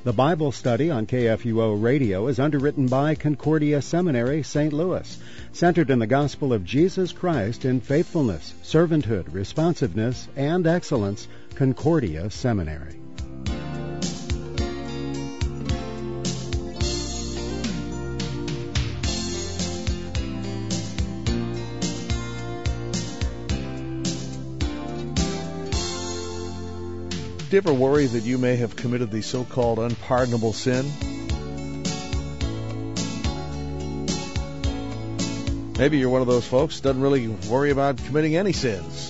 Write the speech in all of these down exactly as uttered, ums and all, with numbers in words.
The Bible study on K F U O Radio is underwritten by Concordia Seminary, Saint Louis, centered in the gospel of Jesus Christ in faithfulness, servanthood, responsiveness, and excellence. Concordia Seminary. Do you ever worry that you may have committed the so-called unpardonable sin? Maybe you're one of those folks who doesn't really worry about committing any sins.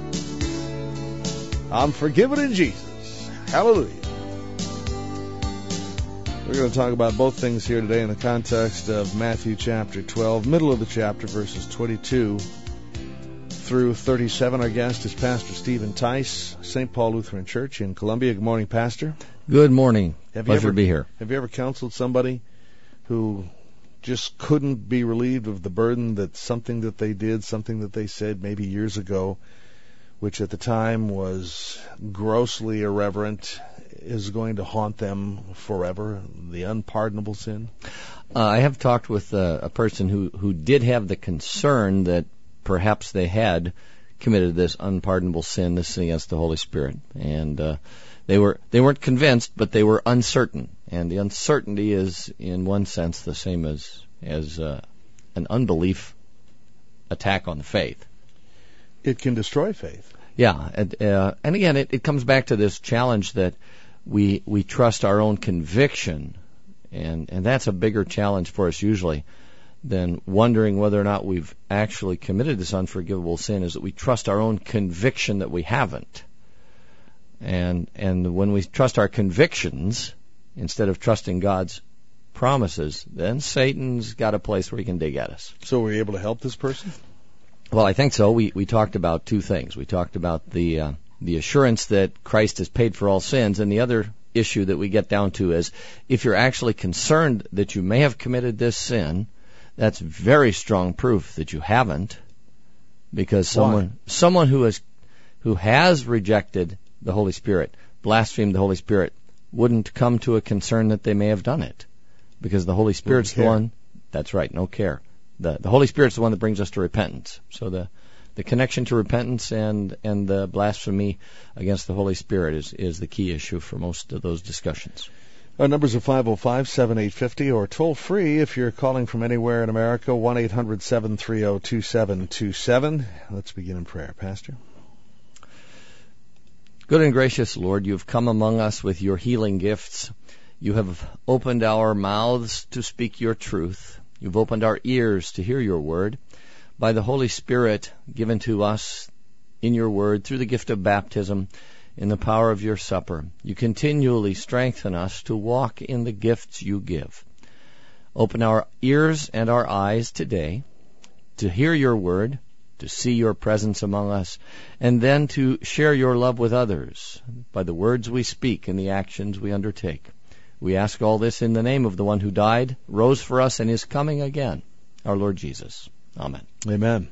I'm forgiven in Jesus. Hallelujah. We're going to talk about both things here today in the context of Matthew chapter twelve, middle of the chapter, verses twenty-two through thirty-seven. Our guest is Pastor Stephen Tice, Saint Paul Lutheran Church in Columbia. Good morning, Pastor. Good morning. Have Pleasure you ever, to be here. Have you ever counseled somebody who just couldn't be relieved of the burden that something that they did, something that they said maybe years ago, which at the time was grossly irreverent, is going to haunt them forever, the unpardonable sin? Uh, I have talked with uh, a person who, who did have the concern that perhaps they had committed this unpardonable sin, this sin against the Holy Spirit. And uh, they were they weren't convinced, but they were uncertain. And the uncertainty is, in one sense, the same as, as uh, an unbelief attack on the faith. It can destroy faith. Yeah, and, uh, and again, it, it comes back to this challenge that we we trust our own conviction, and, and that's a bigger challenge for us usually than wondering whether or not we've actually committed this unforgivable sin, is that we trust our own conviction that we haven't. And and when we trust our convictions instead of trusting God's promises, then Satan's got a place where he can dig at us. So were you able to help this person? Well, I think so. We we talked about two things. We talked about the uh, the assurance that Christ has paid for all sins, and the other issue that we get down to is if you're actually concerned that you may have committed this sin, that's very strong proof that you haven't, because someone Why? someone who has who has rejected the Holy Spirit, blasphemed the Holy Spirit, wouldn't come to a concern that they may have done it, because the Holy Spirit's the one. That's right, no care. The the Holy Spirit's the one that brings us to repentance. So the the connection to repentance and and the blasphemy against the Holy Spirit is is the key issue for most of those discussions. Our numbers are five oh five, seven eight five oh or toll free if you're calling from anywhere in America, one eight hundred, seven three zero, two seven two seven. Let's begin in prayer, Pastor. Good and gracious Lord, you've come among us with your healing gifts. You have opened our mouths to speak your truth. You've opened our ears to hear your word. By the Holy Spirit given to us in your word through the gift of baptism, in the power of your supper, you continually strengthen us to walk in the gifts you give. Open our ears and our eyes today to hear your word, to see your presence among us, and then to share your love with others by the words we speak and the actions we undertake. We ask all this in the name of the one who died, rose for us, and is coming again, our Lord Jesus. Amen. Amen.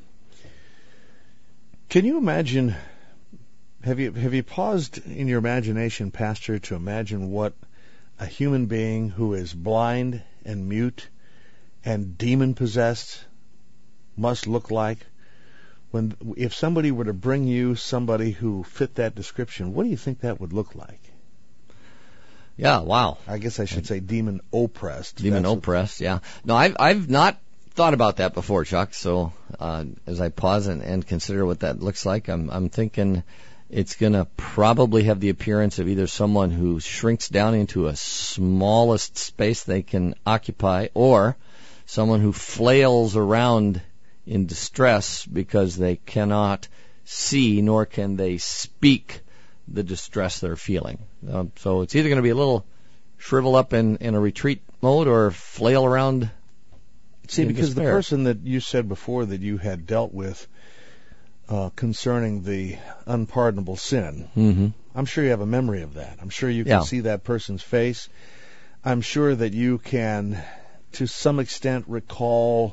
Can you imagine... Have you have you paused in your imagination, Pastor, to imagine what a human being who is blind and mute and demon-possessed must look like? When if somebody were to bring you somebody who fit that description, what do you think that would look like? Yeah, wow. I guess I should say demon-oppressed. Demon-oppressed, yeah. No, I've I've not thought about that before, Chuck. So uh, as I pause and, and consider what that looks like, I'm I'm thinking it's going to probably have the appearance of either someone who shrinks down into a smallest space they can occupy, or someone who flails around in distress because they cannot see nor can they speak the distress they're feeling. Um, so it's either going to be a little shrivel up in, in a retreat mode or flail around. See, because despair. The person that you said before that you had dealt with Uh, concerning the unpardonable sin. Mm-hmm. I'm sure you have a memory of that. I'm sure you can yeah. see that person's face. I'm sure that you can, to some extent, recall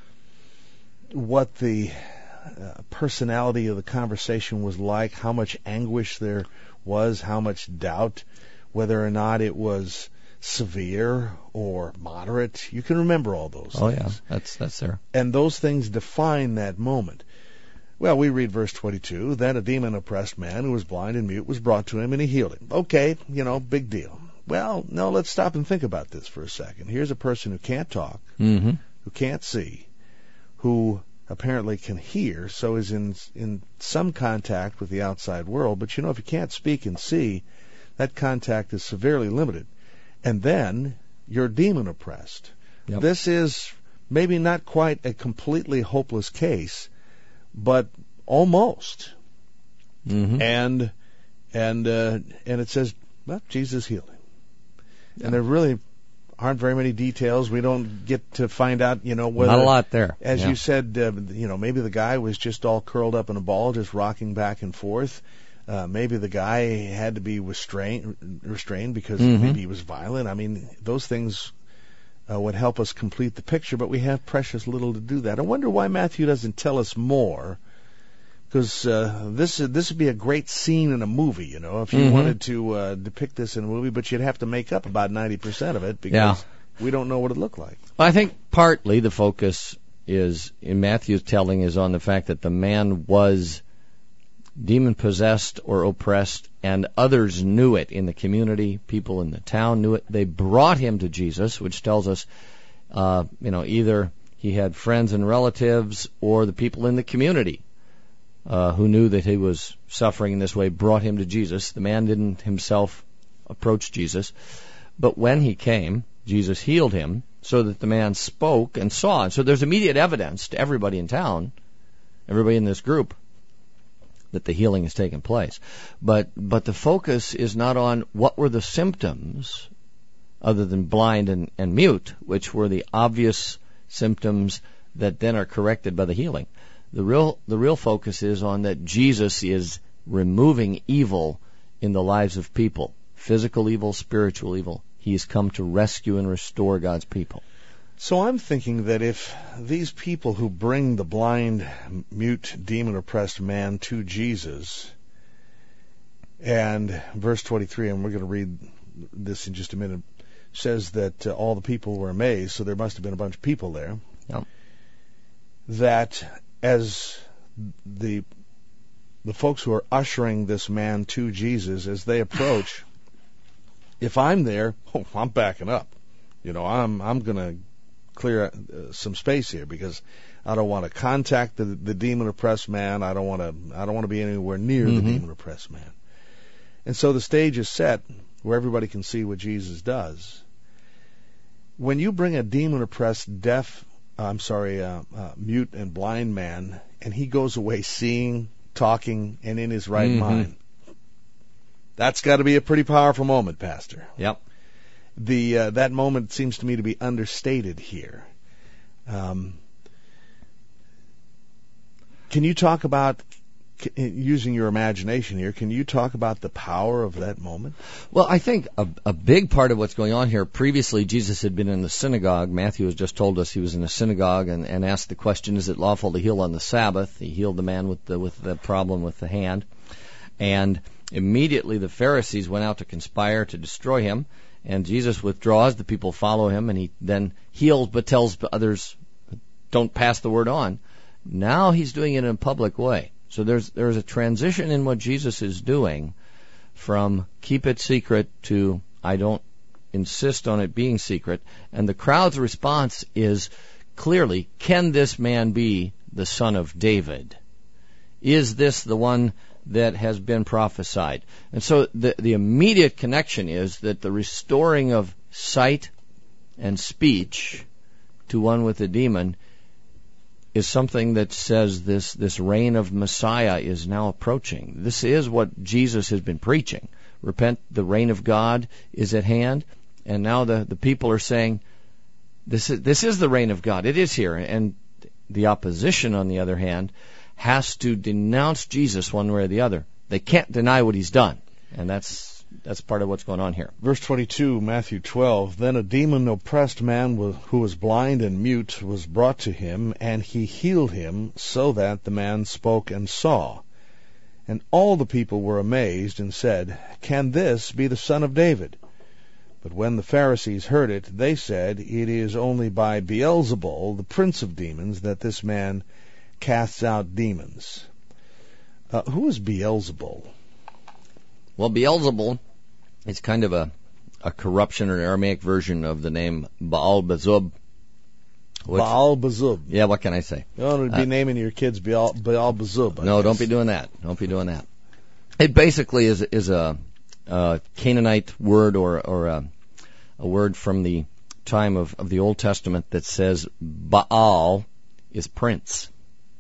what the uh, personality of the conversation was like, how much anguish there was, how much doubt whether or not it was severe or moderate. You can remember all those Oh, things. yeah, that's that's there. And those things define that moment. Well, we read verse twenty-two, then a demon-oppressed man who was blind and mute was brought to him, and he healed him. Okay, you know, big deal. Well, no, let's stop and think about this for a second. Here's a person who can't talk, Mm-hmm. who can't see, who apparently can hear, so is in in some contact with the outside world. But, you know, if you can't speak and see, that contact is severely limited. And then you're demon-oppressed. Yep. This is maybe not quite a completely hopeless case, but almost. Mm-hmm. And and uh, and it says, well, Jesus healed him. Yeah. And there really aren't very many details. We don't get to find out, you know, whether... Not a lot there. As Yeah. you said, uh, you know, maybe the guy was just all curled up in a ball, just rocking back and forth. Uh, maybe the guy had to be restrained, restrained because Mhm. maybe he was violent. I mean, those things uh, would help us complete the picture, but we have precious little to do that. I wonder why Matthew doesn't tell us more, because uh, this this would be a great scene in a movie, you know, if you Mhm. wanted to uh, depict this in a movie, but you'd have to make up about ninety percent of it because Yeah. we don't know what it looked like. I think partly the focus is, in Matthew's telling, is on the fact that the man was demon-possessed or oppressed, and others knew it in the community. People in the town knew it. They brought him to Jesus, which tells us, uh, you know, either he had friends and relatives or the people in the community uh, who knew that he was suffering in this way brought him to Jesus. The man didn't himself approach Jesus. But when he came, Jesus healed him so that the man spoke and saw. And so there's immediate evidence to everybody in town, everybody in this group, that the healing has taken place. But but the focus is not on what were the symptoms other than blind and, and mute, which were the obvious symptoms that then are corrected by the healing. The real the real focus is on that Jesus is removing evil in the lives of people. Physical evil, spiritual evil. He has come to rescue and restore God's people. So I'm thinking that if these people who bring the blind, mute, demon-oppressed man to Jesus, and verse twenty-three, and we're going to read this in just a minute, says that uh, all the people were amazed, so there must have been a bunch of people there, Yep. that as the the folks who are ushering this man to Jesus, as they approach, if I'm there, oh, I'm backing up. You know, I'm I'm going to clear uh, some space here because I don't want to contact the, the demon-oppressed man. I don't want to. I don't want to be anywhere near Mm-hmm. the demon-oppressed man. And so the stage is set where everybody can see what Jesus does. When you bring a demon-oppressed, deaf, uh, I'm sorry, uh, uh, mute and blind man, and he goes away seeing, talking, and in his right Mm-hmm. mind, that's got to be a pretty powerful moment, Pastor. Yep. The uh, that moment seems to me to be understated here. Um, can you talk about, c- using your imagination here, can you talk about the power of that moment? Well, I think a, a big part of what's going on here, previously Jesus had been in the synagogue. Matthew has just told us he was in a synagogue and, and asked the question, is it lawful to heal on the Sabbath? He healed the man with the, with the problem with the hand. And immediately the Pharisees went out to conspire to destroy him. And Jesus withdraws, the people follow him, and he then heals but tells others, don't pass the word on. Now he's doing it in a public way. So there's there's a transition in what Jesus is doing from keep it secret to I don't insist on it being secret. And the crowd's response is clearly, can this man be the son of David? Is this the one that has been prophesied? And so the, the immediate connection is that the restoring of sight and speech to one with a demon is something that says this, this reign of Messiah is now approaching. This is what Jesus has been preaching. Repent, the reign of God is at hand. And now the, the people are saying, this is, this is the reign of God. It is here. And the opposition, on the other hand, has to denounce Jesus one way or the other. They can't deny what he's done. And that's that's part of what's going on here. Verse twenty-two, Matthew twelve, then a demon-oppressed man who was blind and mute was brought to him, and he healed him so that the man spoke and saw. And all the people were amazed and said, "Can this be the son of David?" But when the Pharisees heard it, they said, "It is only by Beelzebul, the prince of demons, that this man casts out demons." Uh, who is Beelzebul? Well, Beelzebul is kind of a, a corruption or an Aramaic version of the name Baal-Bezub. Which, Baal-Bezub. Yeah, what can I say? You want to be Uh, naming your kids Baal- Baal-Bezub. I No, guess. don't be doing that. Don't be doing that. It basically is is a, a Canaanite word or or a, a word from the time of, of the Old Testament that says Baal is prince,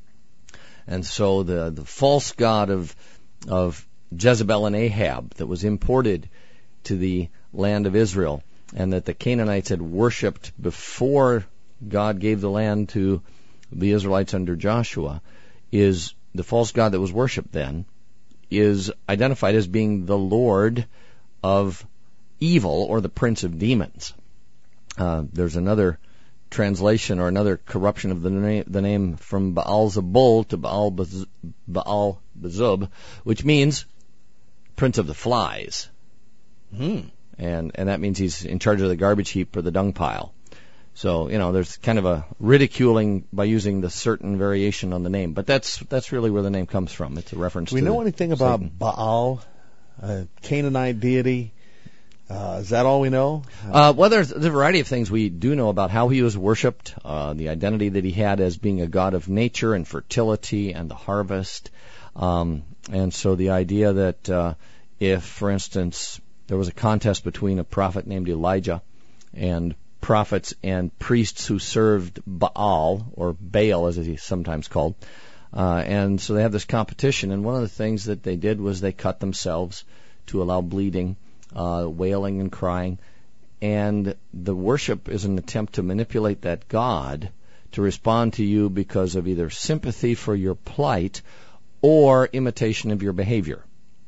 and so the the false god of of Jezebel and Ahab that was imported to the land of Israel and that the Canaanites had worshipped before God gave the land to the Israelites under Joshua, is the false god that was worshipped then, is identified as being the Lord of evil or the prince of demons. Uh, there's another translation or another corruption of the name, the name from Baal-Zebul to Baal-Bez- Baal-Bezub, which means prince of the flies. Hmm. And, and that means he's in charge of the garbage heap or the dung pile. So, you know, there's kind of a ridiculing by using the certain variation on the name. But that's that's really where the name comes from. It's a reference Do we to know anything about Satan. Baal, a Canaanite deity? Uh, is that all we know? Uh, well, there's, there's a variety of things we do know about how he was worshipped, uh, the identity that he had as being a god of nature and fertility and the harvest. Um, and so the idea that uh, if, for instance, there was a contest between a prophet named Elijah and prophets and priests who served Baal, or Baal as he's sometimes called. Uh, and so they have this competition, and one of the things that they did was they cut themselves to allow bleeding, uh, wailing and crying. And the worship is an attempt to manipulate that God to respond to you because of either sympathy for your plight or imitation of your behavior.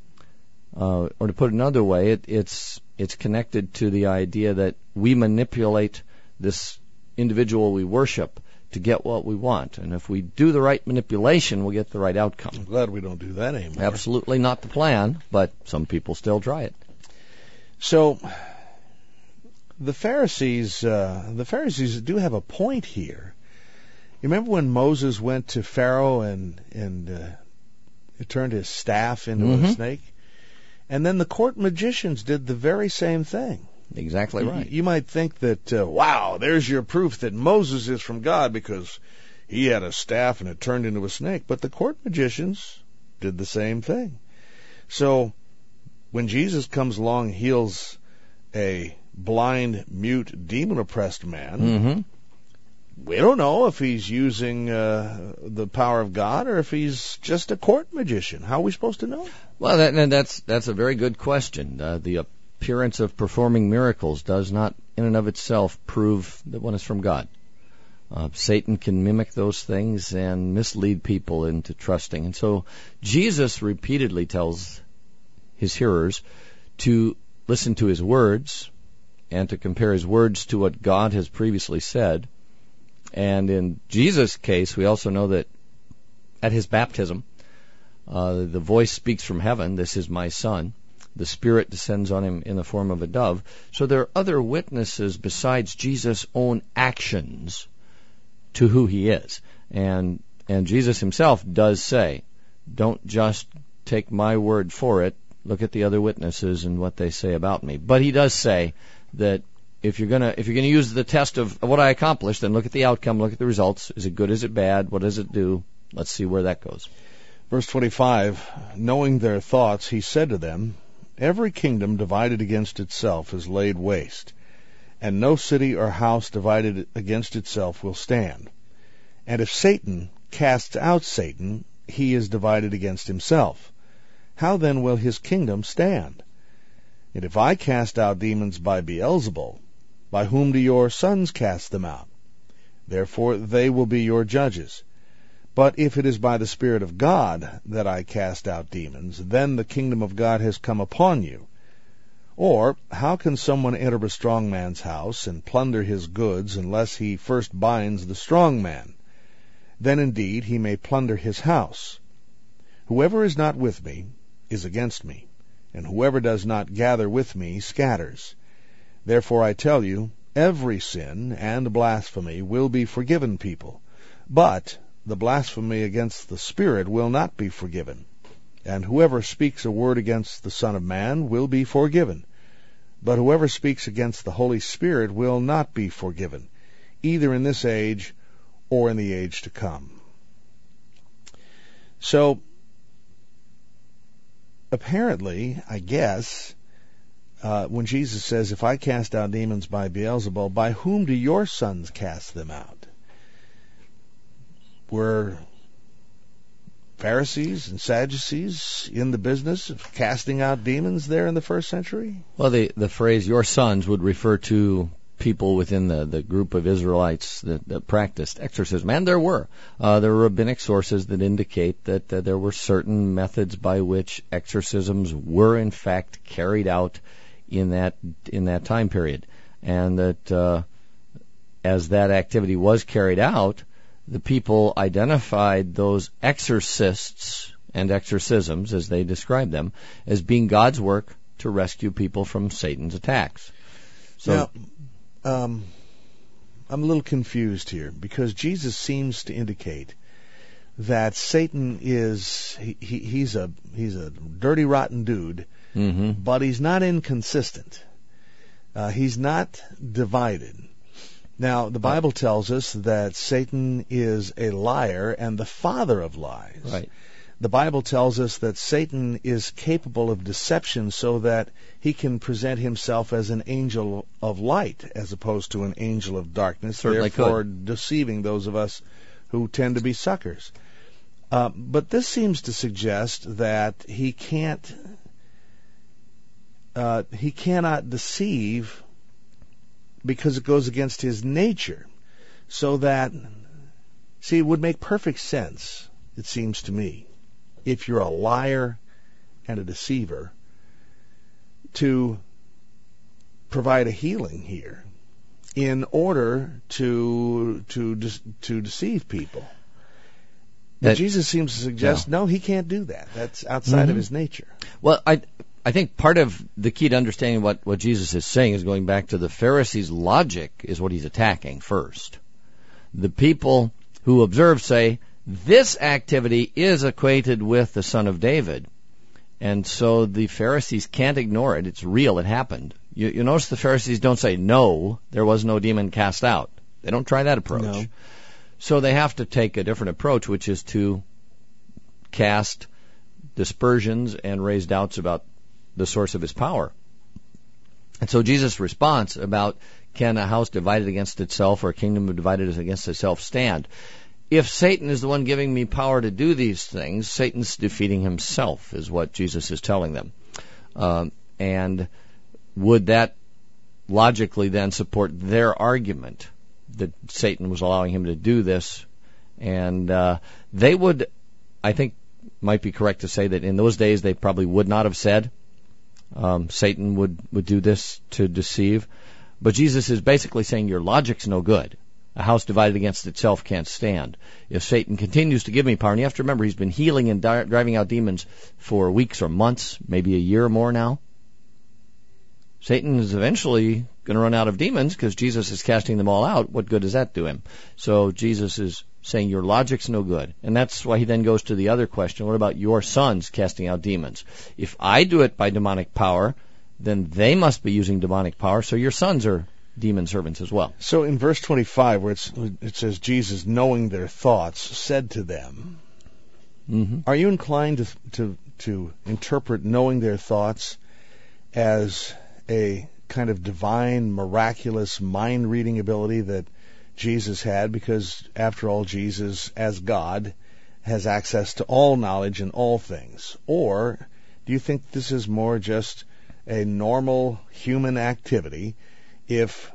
Uh, or to put it another way, it, it's it's connected to the idea that we manipulate this individual we worship to get what we want. And if we do the right manipulation, we'll get the right outcome. I'm glad we don't do that anymore. Absolutely not the plan, but some people still try it. So, the Pharisees, uh, the Pharisees do have a point here. You remember when Moses went to Pharaoh and and uh, it turned his staff into Mm-hmm. a snake? And then the court magicians did the very same thing. Exactly right. You, you might think that, uh, wow, there's your proof that Moses is from God because he had a staff and it turned into a snake. But the court magicians did the same thing. So when Jesus comes along, heals a blind, mute, demon-oppressed man, Mm-hmm. we don't know if he's using uh, the power of God or if he's just a court magician. How are we supposed to know? Well, that, and that's that's a very good question. Uh, the appearance of performing miracles does not, in and of itself, prove that one is from God. Uh, Satan can mimic those things and mislead people into trusting. And so Jesus repeatedly tells his hearers to listen to his words and to compare his words to what God has previously said. And in Jesus' case, we also know that at his baptism, uh, the voice speaks from heaven, "This is my son." The Spirit descends on him in the form of a dove. So there are other witnesses besides Jesus' own actions to who he is. And and Jesus himself does say, don't just take my word for it, look at the other witnesses and what they say about me. But he does say that if you're gonna if you're gonna use the test of what I accomplished, then look at the outcome, look at the results. Is it good? Is it bad? What does it do? Let's see where that goes. Verse twenty-five, knowing their thoughts, he said to them, every kingdom divided against itself is laid waste, and no city or house divided against itself will stand. And if Satan casts out Satan, he is divided against himself. How then will his kingdom stand? And if I cast out demons by Beelzebul, by whom do your sons cast them out? Therefore they will be your judges. But if it is by the Spirit of God that I cast out demons, then the kingdom of God has come upon you. Or, how can someone enter a strong man's house and plunder his goods unless he first binds the strong man? Then indeed he may plunder his house. Whoever is not with me is against me, and whoever does not gather with me scatters. Therefore I tell you, every sin and blasphemy will be forgiven people, but the blasphemy against the Spirit will not be forgiven. And whoever speaks a word against the Son of Man will be forgiven, but whoever speaks against the Holy Spirit will not be forgiven, either in this age or in the age to come. So, apparently, I guess, uh, when Jesus says, if I cast out demons by Beelzebul, by whom do your sons cast them out? Were Pharisees and Sadducees in the business of casting out demons there in the first century? Well, the, the phrase, your sons, would refer to people within the, the group of Israelites that, that practiced exorcism. And there were. Uh, there were rabbinic sources that indicate that uh, there were certain methods by which exorcisms were in fact carried out in that in that time period. And that uh, as that activity was carried out, the people identified those exorcists and exorcisms, as they described them, as being God's work to rescue people from Satan's attacks. So, now, um, I'm a little confused here, because Jesus seems to indicate that Satan is he, he, he's a he's a dirty, rotten dude, mm-hmm. but he's not inconsistent. Uh, he's not divided. Now, the Bible tells us that Satan is a liar and the father of lies. Right. The Bible tells us that Satan is capable of deception so that he can present himself as an angel of light as opposed to an angel of darkness, Certainly therefore could. deceiving those of us who tend to be suckers. Uh, but this seems to suggest that he can't, uh, he cannot deceive because it goes against his nature. So that, see, it would make perfect sense, it seems to me, if you're a liar and a deceiver, to provide a healing here in order to to to deceive people. That, Jesus seems to suggest, yeah. no, he can't do that. That's outside mm-hmm. of his nature. Well, I I think part of the key to understanding what, what Jesus is saying is going back to the Pharisees' logic is what he's attacking first. The people who observe say, this activity is acquainted with the Son of David. And so the Pharisees can't ignore it. It's real. It happened. You, you notice the Pharisees don't say, no, there was no demon cast out. They don't try that approach. No. So they have to take a different approach, which is to cast dispersions and raise doubts about the source of his power. And so Jesus' response about can a house divided against itself or a kingdom divided against itself stand? If Satan is the one giving me power to do these things, Satan's defeating himself, is what Jesus is telling them. Um, and would that logically then support their argument that Satan was allowing him to do this? And uh, they would, I think, might be correct to say that in those days they probably would not have said um, Satan would, would do this to deceive. But Jesus is basically saying your logic's no good. A house divided against itself can't stand. If Satan continues to give me power, and you have to remember he's been healing and di- driving out demons for weeks or months, maybe a year or more now. Satan is eventually going to run out of demons because Jesus is casting them all out. What good does that do him? So Jesus is saying your logic's no good. And that's why he then goes to the other question, what about your sons casting out demons? If I do it by demonic power, then they must be using demonic power, so your sons are demon servants as well. So in verse twenty-five, where it's, it says, Jesus, knowing their thoughts, said to them, mm-hmm. Are you inclined to, to, to interpret knowing their thoughts as a kind of divine, miraculous, mind-reading ability that Jesus had? Because, after all, Jesus, as God, has access to all knowledge and all things. Or do you think this is more just a normal human activity? If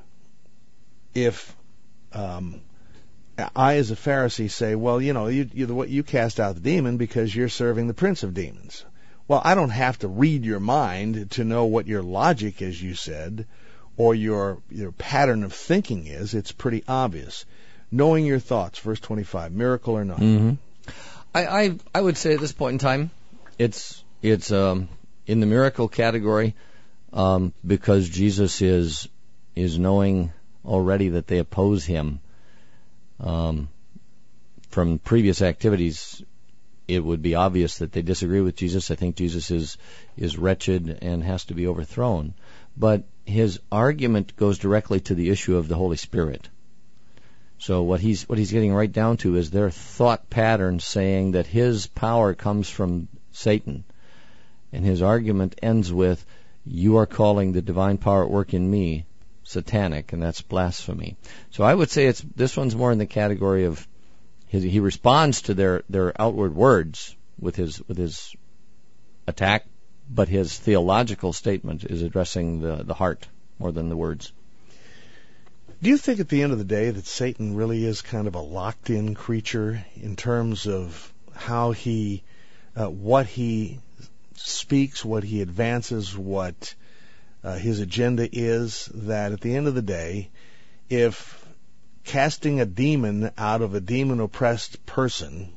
if um, I, as a Pharisee, say, well, you know, you, you, you cast out the demon because you're serving the prince of demons. Well, I don't have to read your mind to know what your logic, as you said, or your your pattern of thinking is. It's pretty obvious. Knowing your thoughts, verse twenty-five, miracle or not. Mm-hmm. I, I I would say at this point in time, it's it's um, in the miracle category um, because Jesus is is knowing already that they oppose him. Um, from previous activities, it would be obvious that they disagree with Jesus. I think Jesus is is wretched and has to be overthrown. But his argument goes directly to the issue of the Holy Spirit. So what he's what he's getting right down to is their thought pattern saying that his power comes from Satan. And his argument ends with, you are calling the divine power at work in me satanic, and that's blasphemy. So I would say it's this one's more in the category of his, he responds to their, their outward words with his with his attack, but his theological statement is addressing the, the heart more than the words. Do you think at the end of the day that Satan really is kind of a locked-in creature in terms of how he, uh, what he speaks, what he advances, what uh, his agenda is, that at the end of the day, if casting a demon out of a demon-oppressed person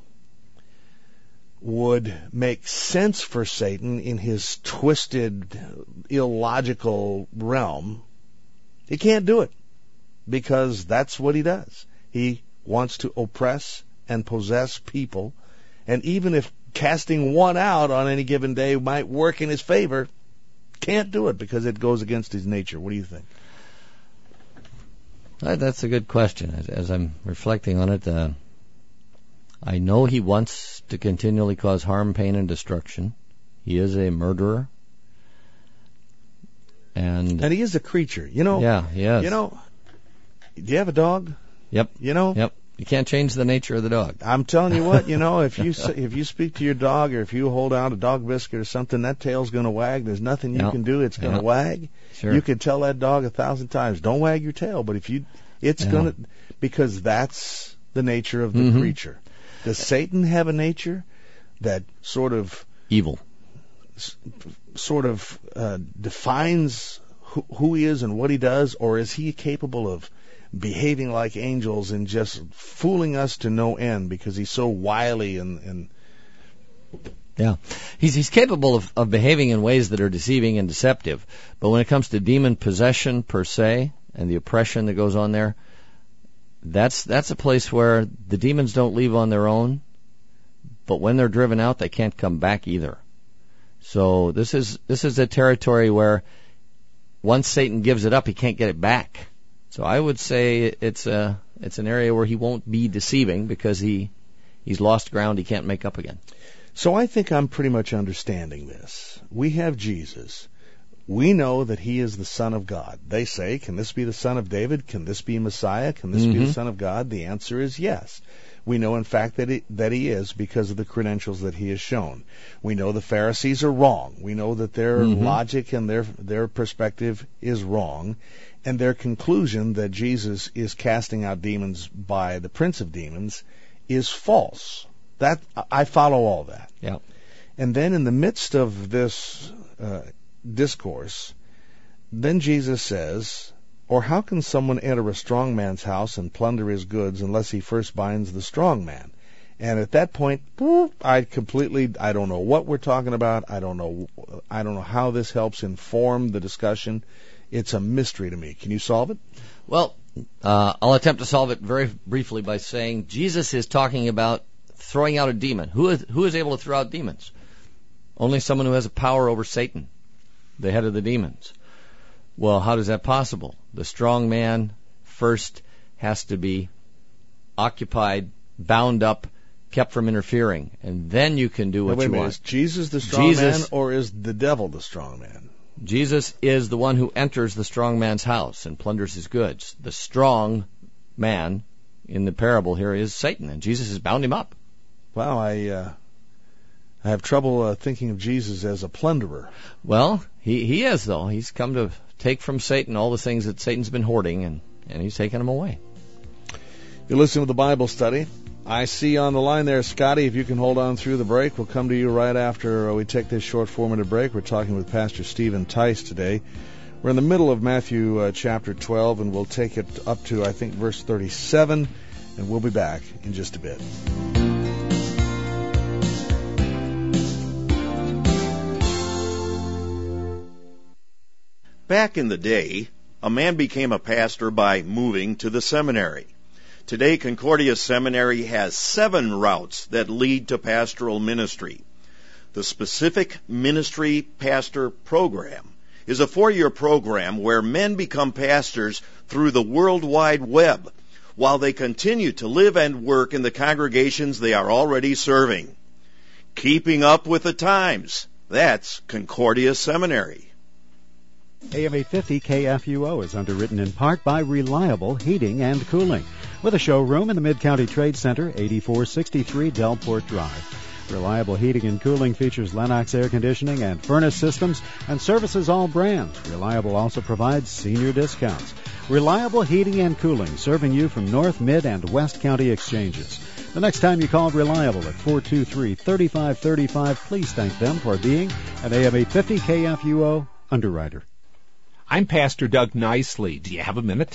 would make sense for Satan in his twisted, illogical realm, he can't do it. Because that's what he does. He wants to oppress and possess people. And even if casting one out on any given day might work in his favor, can't do it because it goes against his nature. What do you think? That's a good question. As, as I'm reflecting on it, uh, I know he wants to continually cause harm, pain, and destruction. He is a murderer. And, and he is a creature. You know, yeah, he is. You know, do you have a dog? Yep. You know? Yep. You can't change the nature of the dog. I'm telling you what, you know, if you if you speak to your dog or if you hold out a dog biscuit or something, that tail's going to wag. There's nothing you yep. can do. It's going to yep. wag. Sure. You could tell that dog a thousand times, don't wag your tail. But if you, it's yeah. going to, because that's the nature of the mm-hmm. creature. Does Satan have a nature that sort of evil, s- sort of uh, defines who, who he is and what he does, or is he capable of behaving like angels and just fooling us to no end because he's so wily and, and yeah, he's he's capable of, of behaving in ways that are deceiving and deceptive. But when it comes to demon possession per se and the oppression that goes on there, that's that's a place where the demons don't leave on their own. But when they're driven out, they can't come back either. So this is this is a territory where once Satan gives it up, he can't get it back. So I would say it's a it's an area where he won't be deceiving because he he's lost ground he can't make up again. So I think I'm pretty much understanding this. We have Jesus. We know that he is the Son of God. They say, can this be the Son of David? Can this be Messiah? Can this mm-hmm. be the Son of God? The answer is yes. We know, in fact, that he, that he is because of the credentials that he has shown. We know the Pharisees are wrong. We know that their mm-hmm. logic and their their perspective is wrong. And their conclusion that Jesus is casting out demons by the prince of demons is false. That I follow all that. Yeah. And then in the midst of this uh, discourse, then Jesus says, or how can someone enter a strong man's house and plunder his goods unless he first binds the strong man? And at that point, I completely, I don't know what we're talking about. I don't know, I don't know how this helps inform the discussion. It's a mystery to me. Can you solve it? Well, uh, I'll attempt to solve it very briefly by saying Jesus is talking about throwing out a demon. Who is, who is able to throw out demons? Only someone who has a power over Satan, the head of the demons. Well, how is that possible? The strong man first has to be occupied, bound up, kept from interfering, and then you can do what now, wait you a minute. want. Is Jesus the strong Jesus, man, or is the devil the strong man? Jesus is the one who enters the strong man's house and plunders his goods. The strong man in the parable here is Satan, and Jesus has bound him up. Wow, I uh, I have trouble uh, thinking of Jesus as a plunderer. Well, he, he is, though. He's come to take from Satan all the things that Satan's been hoarding, and, and he's taken them away. You're listening to the Bible study. I see on the line there, Scotty, if you can hold on through the break. We'll come to you right after we take this short four-minute break. We're talking with Pastor Stephen Tice today. We're in the middle of Matthew uh, chapter twelve, and we'll take it up to, I think, verse thirty-seven, and we'll be back in just a bit. Back in the day, a man became a pastor by moving to the seminary. Today, Concordia Seminary has seven routes that lead to pastoral ministry. The Specific Ministry Pastor Program is a four-year program where men become pastors through the World Wide Web, while they continue to live and work in the congregations they are already serving. Keeping up with the times. That's Concordia Seminary. A M eight fifty K F U O is underwritten in part by Reliable Heating and Cooling, with a showroom in the Mid-County Trade Center, eighty-four sixty-three Delport Drive. Reliable Heating and Cooling features Lennox air conditioning and furnace systems and services all brands. Reliable also provides senior discounts. Reliable Heating and Cooling, serving you from North, Mid, and West County exchanges. The next time you call Reliable at four two three, three five three five, please thank them for being an A M eight fifty K F U O underwriter. I'm Pastor Doug Nicely. Do you have a minute?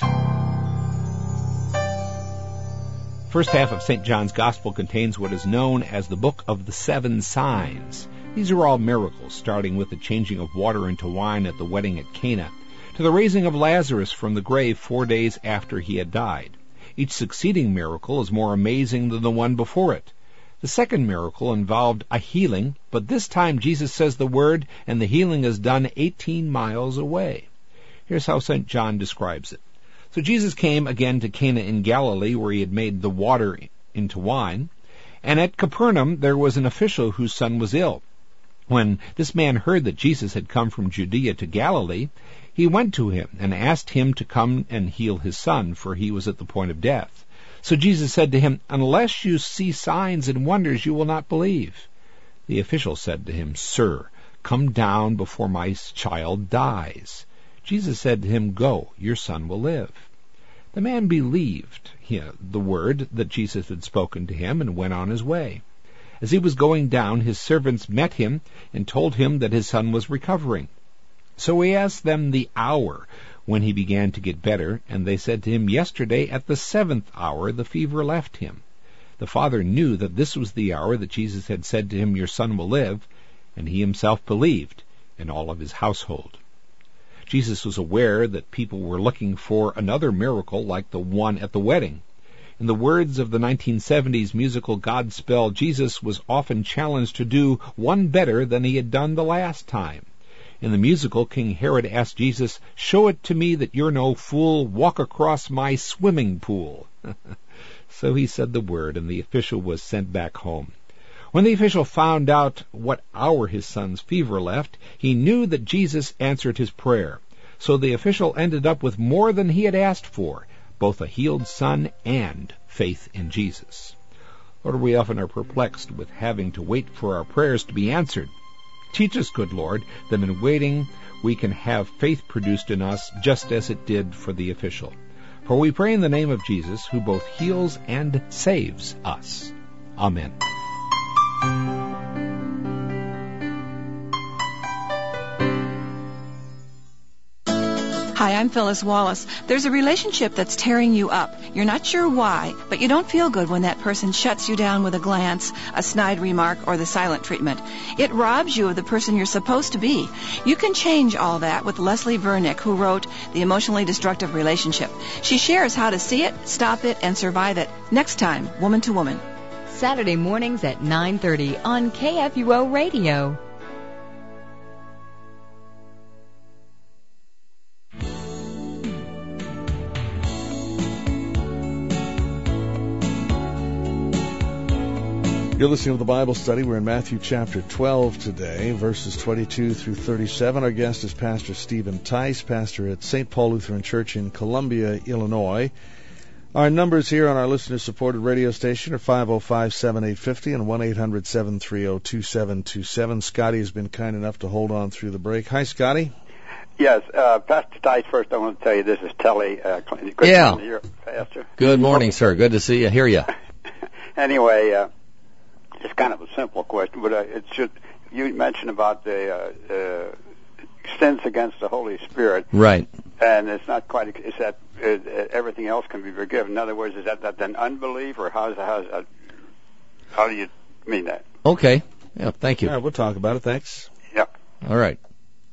First half of Saint John's Gospel contains what is known as the Book of the Seven Signs. These are all miracles, starting with the changing of water into wine at the wedding at Cana, to the raising of Lazarus from the grave four days after he had died. Each succeeding miracle is more amazing than the one before it. The second miracle involved a healing, but this time Jesus says the word, and the healing is done eighteen miles away. Here's how Saint John describes it. So Jesus came again to Cana in Galilee, where he had made the water into wine. And at Capernaum there was an official whose son was ill. When this man heard that Jesus had come from Judea to Galilee, he went to him and asked him to come and heal his son, for he was at the point of death. So Jesus said to him, "Unless you see signs and wonders, you will not believe." The official said to him, "Sir, come down before my child dies." Jesus said to him, "Go, your son will live." The man believed the word that Jesus had spoken to him and went on his way. As he was going down, his servants met him and told him that his son was recovering. So he asked them the hour when he began to get better, and they said to him, "Yesterday at the seventh hour the fever left him." The father knew that this was the hour that Jesus had said to him, "Your son will live," and he himself believed, and all of his household. Jesus was aware that people were looking for another miracle like the one at the wedding. In the words of the nineteen seventies musical Godspell, Jesus was often challenged to do one better than he had done the last time. In the musical, King Herod asked Jesus, "Show it to me that you're no fool. Walk across my swimming pool." So he said the word, and the official was sent back home. When the official found out what hour his son's fever left, he knew that Jesus answered his prayer. So the official ended up with more than he had asked for, both a healed son and faith in Jesus. Lord, we often are perplexed with having to wait for our prayers to be answered. Teach us, good Lord, that in waiting we can have faith produced in us just as it did for the official. For we pray in the name of Jesus, who both heals and saves us. Amen. Hi, I'm Phyllis Wallace. There's a relationship that's tearing you up. You're not sure why, but you don't feel good when that person shuts you down with a glance, a snide remark, or the silent treatment. It robs you of the person you're supposed to be. You can change all that with Leslie Vernick, who wrote The Emotionally Destructive Relationship. She shares how to see it, stop it, and survive it. Next time, Woman to Woman. Saturday mornings at nine thirty on K F U O Radio. You're listening to the Bible Study. We're in Matthew chapter twelve today, verses twenty-two through thirty-seven. Our guest is Pastor Stephen Tice, pastor at Saint Paul Lutheran Church in Columbia, Illinois. Our numbers here on our listener-supported radio station are five oh five, seven eight five oh and one eight hundred, seven three oh, two seven two seven. Scotty has been kind enough to hold on through the break. Hi, Scotty. Yes, uh, Pastor Tice, first I want to tell you this is Telly. Uh, good yeah. morning, here, Pastor. Good morning, sir. Good to see you. Hear you. Anyway, uh, it's kind of a simple question, but uh, it should. You mentioned about the uh, uh, sins against the Holy Spirit, right? And it's not quite. Is that uh, everything else can be forgiven? In other words, is that, that then unbelief, or how's how's that, how do you mean that? Okay. Yeah. Thank you. All right, we'll talk about it. Thanks. Yeah. All right.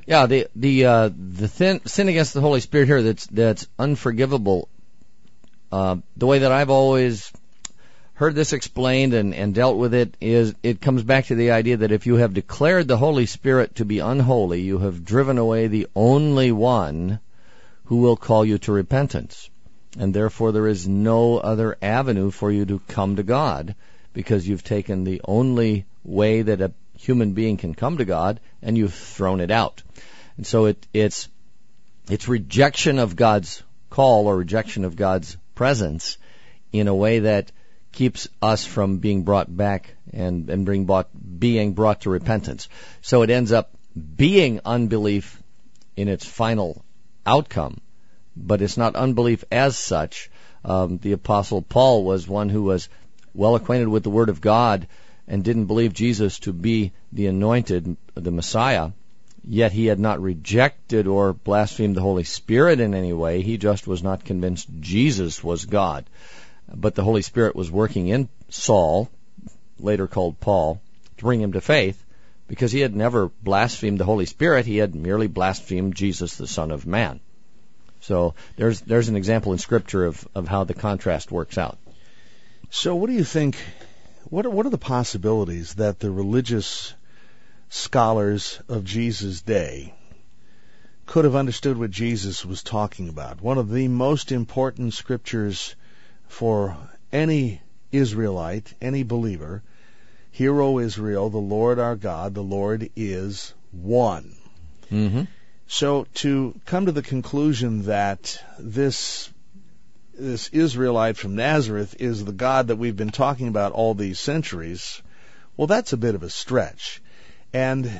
Yeah, the the uh, the thin, sin against the Holy Spirit here that's that's unforgivable. Uh, the way that I've always heard this explained and, and dealt with it is it comes back to the idea that if you have declared the Holy Spirit to be unholy, you have driven away the only one who will call you to repentance. And therefore there is no other avenue for you to come to God, because you've taken the only way that a human being can come to God and you've thrown it out. And so it, it's it's rejection of God's call or rejection of God's presence in a way that keeps us from being brought back and, and bring brought, being brought to repentance. So it ends up being unbelief in its final outcome, but it's not unbelief as such. Um, the Apostle Paul was one who was well acquainted with the Word of God and didn't believe Jesus to be the anointed, the Messiah, yet he had not rejected or blasphemed the Holy Spirit in any way. He just was not convinced Jesus was God. But the Holy Spirit was working in Saul, later called Paul, to bring him to faith, because he had never blasphemed the Holy Spirit. He had merely blasphemed Jesus, the Son of Man. So there's there's an example in Scripture of, of how the contrast works out. So what do you think, what are, what are the possibilities that the religious scholars of Jesus' day could have understood what Jesus was talking about? One of the most important scriptures for any Israelite, any believer, Hear, O Israel, the Lord our God, the Lord is one. Mm-hmm. So to come to the conclusion that this this Israelite from Nazareth is the God that we've been talking about all these centuries, well, that's a bit of a stretch. And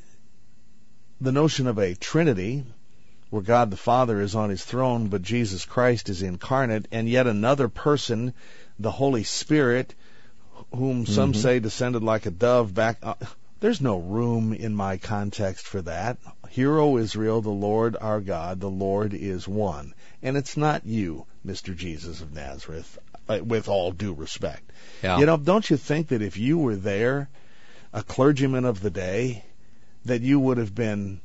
the notion of a Trinity, where God the Father is on his throne, but Jesus Christ is incarnate, and yet another person, the Holy Spirit, whom some mm-hmm. say descended like a dove back. Uh, there's no room in my context for that. Hear, O Israel, the Lord our God, the Lord is one. And it's not you, Mister Jesus of Nazareth, uh, with all due respect. Yeah. You know, don't you think that if you were there, a clergyman of the day, that you would have been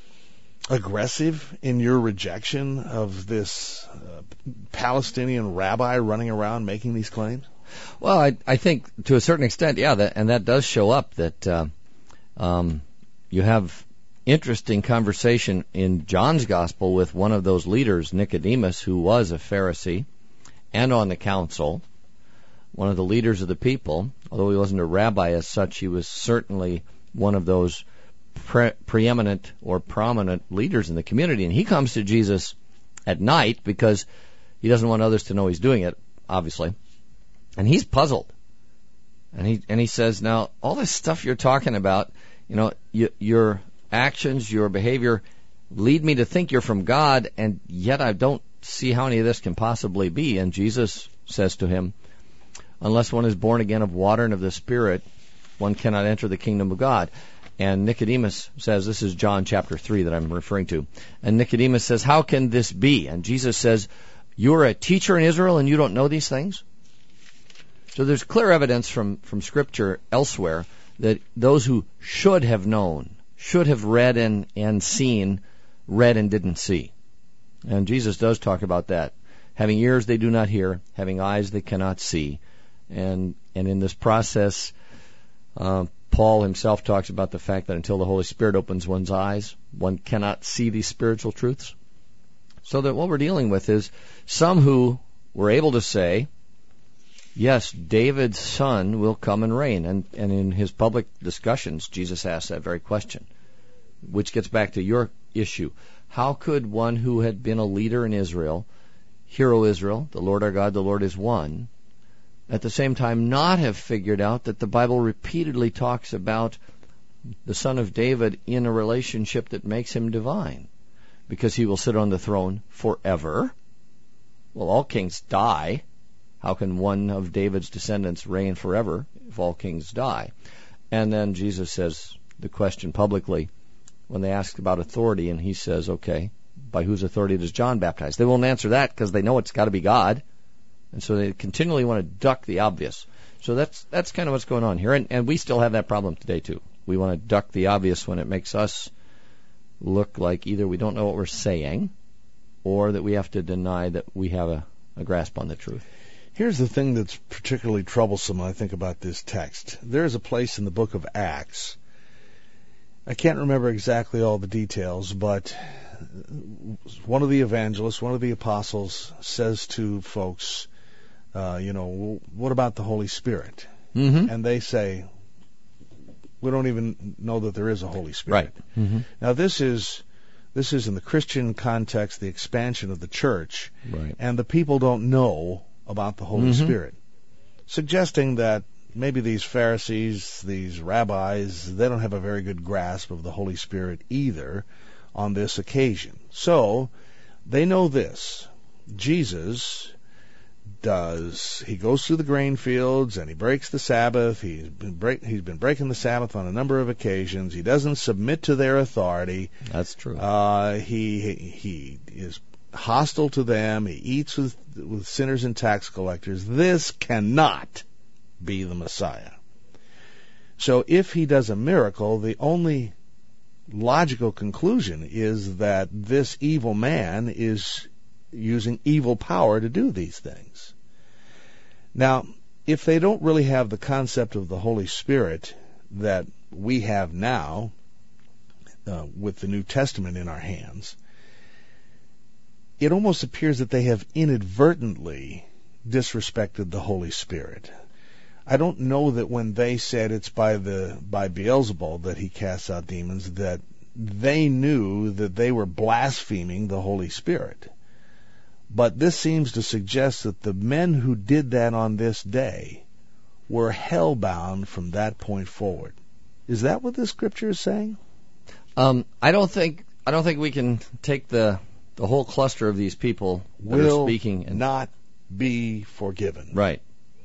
aggressive in your rejection of this uh, Palestinian rabbi running around making these claims? Well, I, I think to a certain extent, yeah, that, and that does show up that uh, um, you have interesting conversation in John's Gospel with one of those leaders, Nicodemus, who was a Pharisee and on the council, one of the leaders of the people. Although he wasn't a rabbi as such, he was certainly one of those pre- preeminent or prominent leaders in the community. And he comes to Jesus at night because he doesn't want others to know he's doing it, obviously. And he's puzzled. And he and he says, now, all this stuff you're talking about, you know, you, your actions, your behavior lead me to think you're from God, and yet I don't see how any of this can possibly be. And Jesus says to him, unless one is born again of water and of the Spirit, one cannot enter the kingdom of God. And Nicodemus says, this is John chapter three that I'm referring to, and Nicodemus says, how can this be? And Jesus says, you're a teacher in Israel and you don't know these things? So there's clear evidence from, from Scripture elsewhere that those who should have known, should have read and, and seen, read and didn't see. And Jesus does talk about that. Having ears they do not hear, having eyes they cannot see. And and in this process, uh, Paul himself talks about the fact that until the Holy Spirit opens one's eyes, one cannot see these spiritual truths. So that what we're dealing with is some who were able to say, yes, David's son will come and reign. And, and in his public discussions, Jesus asked that very question, which gets back to your issue. How could one who had been a leader in Israel, Hear, O Israel, the Lord our God, the Lord is one, at the same time not have figured out that the Bible repeatedly talks about the son of David in a relationship that makes him divine, because he will sit on the throne forever? Well, all kings die. How can one of David's descendants reign forever if all kings die? And then Jesus says the question publicly when they ask about authority, and he says, okay, by whose authority does John baptize? They won't answer that because they know it's got to be God. And so they continually want to duck the obvious. So that's that's kind of what's going on here. And, and we still have that problem today, too. We want to duck the obvious when it makes us look like either we don't know what we're saying or that we have to deny that we have a, a grasp on the truth. Here's the thing that's particularly troublesome when I think about this text. There's a place in the book of Acts. I can't remember exactly all the details, but one of the evangelists, one of the apostles says to folks, uh, you know, what about the Holy Spirit? Mm-hmm. And they say, we don't even know that there is a Holy Spirit. Right. Mm-hmm. Now this is this is in the Christian context, the expansion of the church, right. And the people don't know about the Holy mm-hmm. Spirit, suggesting that maybe these Pharisees, these rabbis, they don't have a very good grasp of the Holy Spirit either on this occasion. So they know this. Jesus does, he goes through the grain fields and he breaks the Sabbath. He's been, break, he's been breaking the Sabbath on a number of occasions. He doesn't submit to their authority. That's true. Uh, he, he is hostile to them. He eats with, with sinners and tax collectors. This cannot be the Messiah. So if he does a miracle, the only logical conclusion is that this evil man is using evil power to do these things. Now, if they don't really have the concept of the Holy Spirit that we have now, uh, with the New Testament in our hands, it almost appears that they have inadvertently disrespected the Holy Spirit. I don't know that when they said it's by the by Beelzebul that he casts out demons, that they knew that they were blaspheming the Holy Spirit. But this seems to suggest that the men who did that on this day were hell-bound from that point forward. Is that what the Scripture is saying? Um, I don't think I don't think we can take the the whole cluster of these people that Will are speaking and not be forgiven. Right.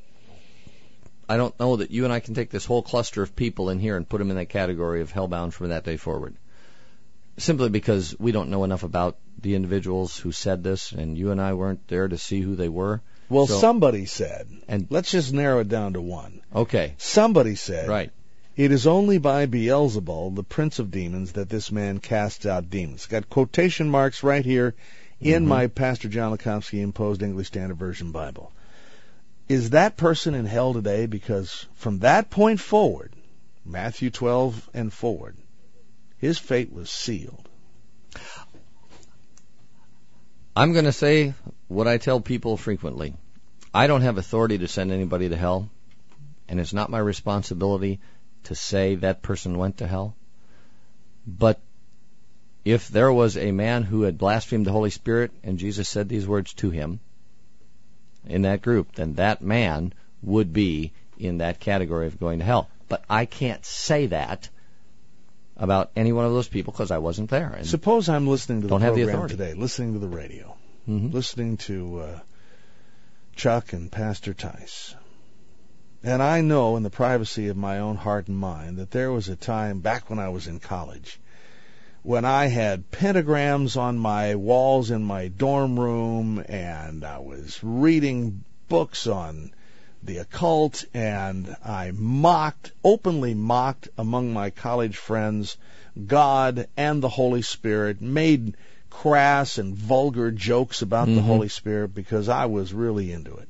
I don't know that you and I can take this whole cluster of people in here and put them in that category of hellbound from that day forward. Simply because we don't know enough about the individuals who said this, and you and I weren't there to see who they were. Well, so, somebody said, and let's just narrow it down to one. Okay. Somebody said, right. It is only by Beelzebul, the prince of demons, that this man casts out demons. Got quotation marks right here in mm-hmm. my Pastor John Lekomsky imposed English Standard Version Bible. Is that person in hell today? Because from that point forward, Matthew twelve and forward, his fate was sealed. I'm going to say what I tell people frequently. I don't have authority to send anybody to hell, and it's not my responsibility to say that person went to hell. But if there was a man who had blasphemed the Holy Spirit and Jesus said these words to him in that group, then that man would be in that category of going to hell. But I can't say that about any one of those people because I wasn't there. And suppose I'm listening to the don't have program the today, listening to the radio, mm-hmm. listening to uh, Chuck and Pastor Tice. And I know in the privacy of my own heart and mind that there was a time back when I was in college when I had pentagrams on my walls in my dorm room, and I was reading books on the occult, and I mocked, openly mocked among my college friends God and the Holy Spirit, made crass and vulgar jokes about mm-hmm. the Holy Spirit because I was really into it.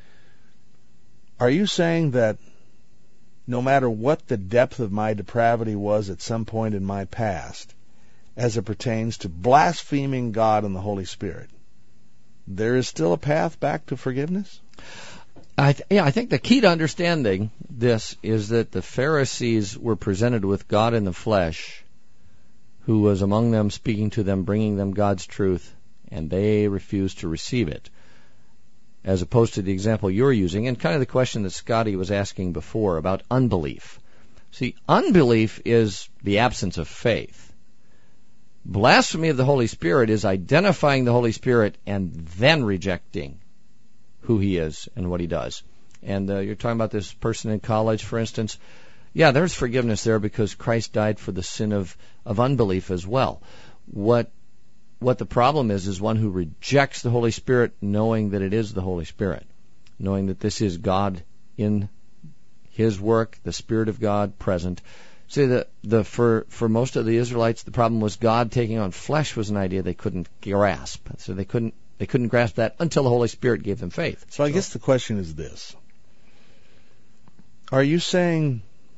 Are you saying that no matter what the depth of my depravity was at some point in my past, as it pertains to blaspheming God and the Holy Spirit, there is still a path back to forgiveness? I th- yeah, I think the key to understanding this is that the Pharisees were presented with God in the flesh, who was among them, speaking to them, bringing them God's truth, and they refused to receive it, as opposed to the example you're using, and kind of the question that Scotty was asking before about unbelief. See, unbelief is the absence of faith. Blasphemy of the Holy Spirit is identifying the Holy Spirit and then rejecting who he is and what he does. And uh, you're talking about this person in college, for instance. Yeah, there's forgiveness there because Christ died for the sin of, of unbelief as well. What what the problem is is one who rejects the Holy Spirit knowing that it is the Holy Spirit, knowing that this is God in his work, the Spirit of God present, See, the, the for for most of the Israelites, the problem was God taking on flesh was an idea they couldn't grasp. So they couldn't they couldn't grasp that until the Holy Spirit gave them faith. So I so. guess the question is this. Are you saying,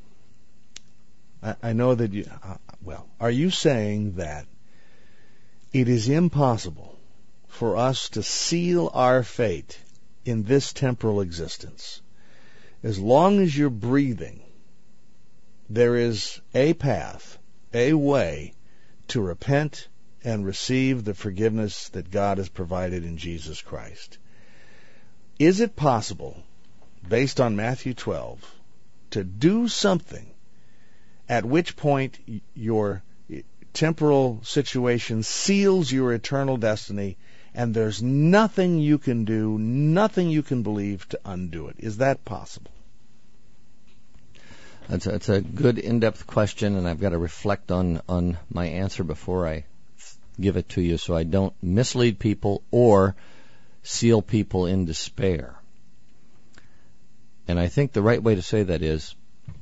I, I know that you, uh, well, are you saying that it is impossible for us to seal our fate in this temporal existence? As long as you're breathing, there is a path, a way to repent and receive the forgiveness that God has provided in Jesus Christ. Is it possible, based on Matthew twelve, to do something at which point your temporal situation seals your eternal destiny and there's nothing you can do, nothing you can believe to undo it? Is that possible? That's a, that's a good in-depth question, and I've got to reflect on, on my answer before I give it to you so I don't mislead people or seal people in despair. And I think the right way to say that is,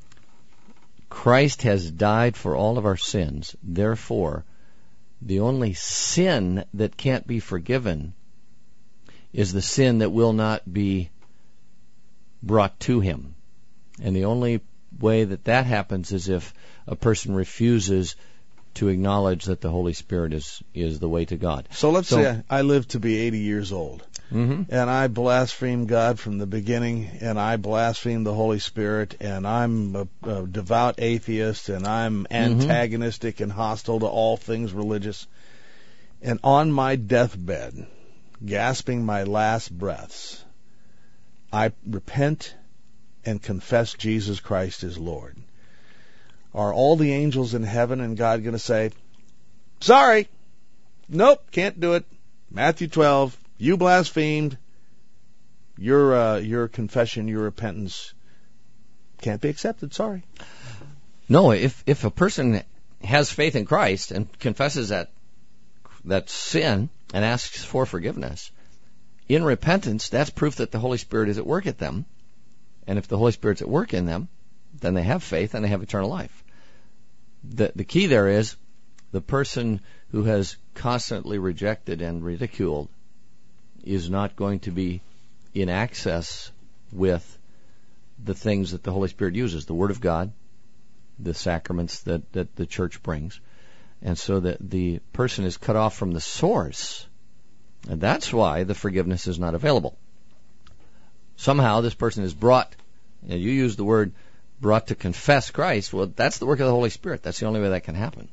Christ has died for all of our sins. Therefore, the only sin that can't be forgiven is the sin that will not be brought to him. And the only way that that happens is if a person refuses to acknowledge that the Holy Spirit is is the way to God. So let's so, say I, I live to be eighty years old, mm-hmm. and I blaspheme God from the beginning, and I blaspheme the Holy Spirit, and I'm a, a devout atheist, and I'm antagonistic mm-hmm. and hostile to all things religious. And on my deathbed, gasping my last breaths, I repent and confess Jesus Christ as Lord. Are all the angels in heaven and God going to say, sorry, nope, can't do it. Matthew twelve, you blasphemed. Your uh, your confession, your repentance can't be accepted. Sorry. No, if if a person has faith in Christ and confesses that that sin and asks for forgiveness, in repentance, that's proof that the Holy Spirit is at work at them. And if the Holy Spirit's at work in them, then they have faith and they have eternal life. The the key there is the person who has constantly rejected and ridiculed is not going to be in access with the things that the Holy Spirit uses, the Word of God, the sacraments that, that the church brings. And so that the person is cut off from the source. And that's why the forgiveness is not available. Somehow this person is brought, you know, you use the word brought to confess Christ. Well, that's the work of the Holy Spirit. That's the only way that can happen.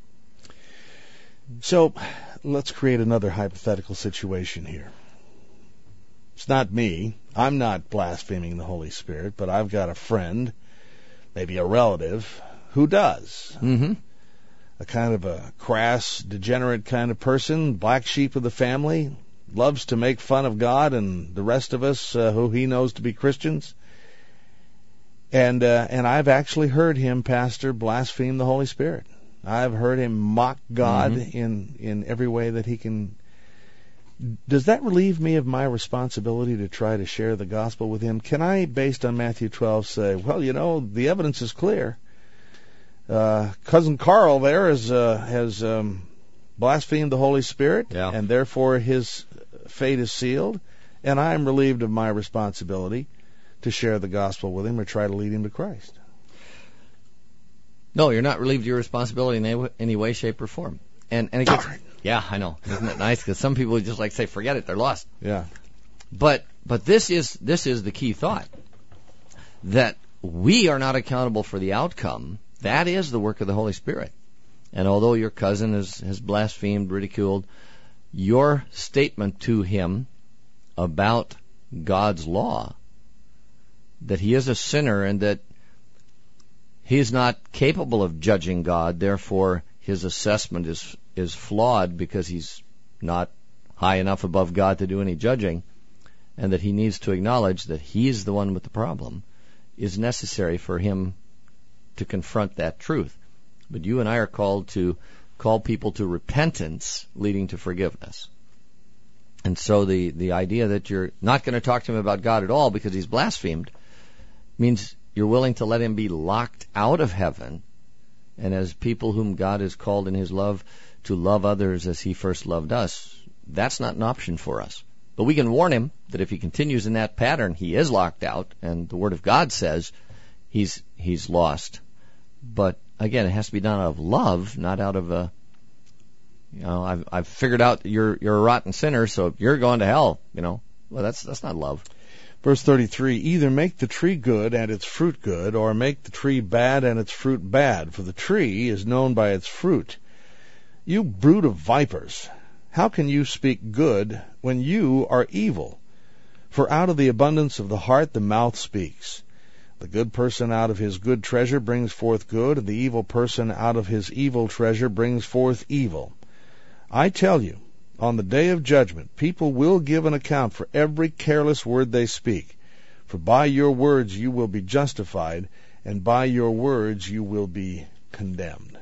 So let's create another hypothetical situation here. It's not me. I'm not blaspheming the Holy Spirit, but I've got a friend, maybe a relative, who does. Mm-hmm. A kind of a crass, degenerate kind of person, black sheep of the family, loves to make fun of God and the rest of us uh, who he knows to be Christians. And uh, and I've actually heard him, Pastor, blaspheme the Holy Spirit. I've heard him mock God mm-hmm. in, in every way that he can. Does that relieve me of my responsibility to try to share the gospel with him? Can I, based on Matthew twelve, say, well, you know, the evidence is clear. Uh, Cousin Carl there is, uh, has um, blasphemed the Holy Spirit, yeah. and therefore his fate is sealed, and I am relieved of my responsibility to share the gospel with him or try to lead him to Christ. No, you're not relieved of your responsibility in any, any way, shape, or form. And and it gets, Darn. Yeah, I know. Isn't it nice? Because some people just like say, forget it, they're lost. Yeah. But but this is this is the key thought, that we are not accountable for the outcome. That is the work of the Holy Spirit. And although your cousin has, has blasphemed, ridiculed, your statement to him about God's law, that he is a sinner and that he is not capable of judging God, therefore his assessment is is flawed because he's not high enough above God to do any judging, and that he needs to acknowledge that he's the one with the problem, is necessary for him to confront that truth. But you and I are called to call people to repentance leading to forgiveness. And so the, the idea that you're not going to talk to him about God at all because he's blasphemed means you're willing to let him be locked out of heaven And as people whom God has called in His love to love others as He first loved us, that's not an option for us. But we can warn him that if he continues in that pattern, he is locked out, and the Word of God says he's he's lost. But again, it has to be done out of love, not out of a, you know, I've I've figured out you're you're a rotten sinner, so you're going to hell. You know, well, that's that's not love. Verse thirty-three, either make the tree good and its fruit good, or make the tree bad and its fruit bad, for the tree is known by its fruit. You brood of vipers, how can you speak good when you are evil? For out of the abundance of the heart the mouth speaks. The good person out of his good treasure brings forth good, and the evil person out of his evil treasure brings forth evil. I tell you, on the day of judgment, people will give an account for every careless word they speak. For by your words you will be justified, and by your words you will be condemned.